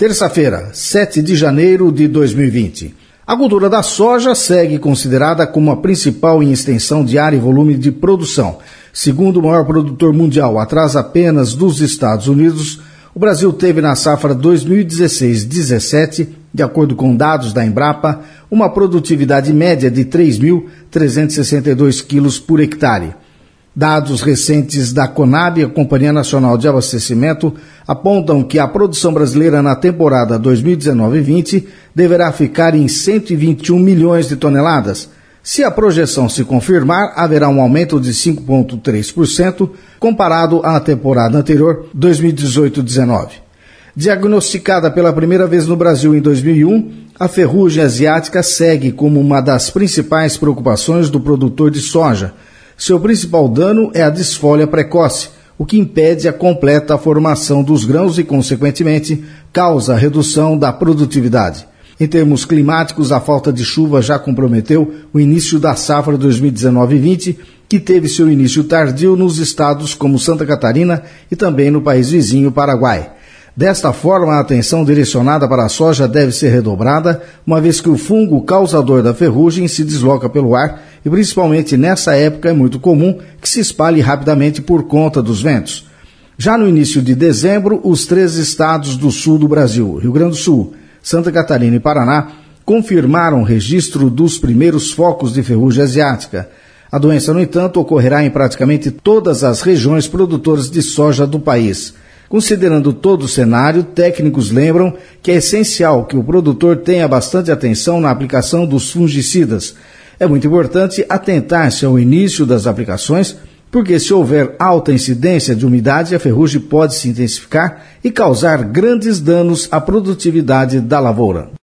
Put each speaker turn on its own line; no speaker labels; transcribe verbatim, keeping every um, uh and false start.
Terça-feira, sete de janeiro de dois mil e vinte. A cultura da soja segue considerada como a principal em extensão de área e volume de produção. Segundo o maior produtor mundial, atrás apenas dos Estados Unidos, o Brasil teve na safra dois mil e dezesseis dezessete, de acordo com dados da Embrapa, uma produtividade média de três mil trezentos e sessenta e dois quilos por hectare. Dados recentes da Conab, a Companhia Nacional de Abastecimento, apontam que a produção brasileira na temporada dois mil e dezenove vinte deverá ficar em cento e vinte e um milhões de toneladas. Se a projeção se confirmar, haverá um aumento de cinco vírgula três por cento comparado à temporada anterior, dois mil e dezoito dezenove. Diagnosticada pela primeira vez no Brasil em dois mil e um, a ferrugem asiática segue como uma das principais preocupações do produtor de soja. Seu principal dano é a desfolha precoce, o que impede a completa formação dos grãos e, consequentemente, causa a redução da produtividade. Em termos climáticos, a falta de chuva já comprometeu o início da safra dois mil e dezenove vinte, que teve seu início tardio nos estados como Santa Catarina e também no país vizinho Paraguai. Desta forma, a atenção direcionada para a soja deve ser redobrada, uma vez que o fungo causador da ferrugem se desloca pelo ar e, principalmente nessa época, é muito comum que se espalhe rapidamente por conta dos ventos. Já no início de dezembro, os três estados do sul do Brasil, Rio Grande do Sul, Santa Catarina e Paraná, confirmaram o registro dos primeiros focos de ferrugem asiática. A doença, no entanto, ocorrerá em praticamente todas as regiões produtoras de soja do país. Considerando todo o cenário, técnicos lembram que é essencial que o produtor tenha bastante atenção na aplicação dos fungicidas. É muito importante atentar-se ao início das aplicações, porque se houver alta incidência de umidade, a ferrugem pode se intensificar e causar grandes danos à produtividade da lavoura.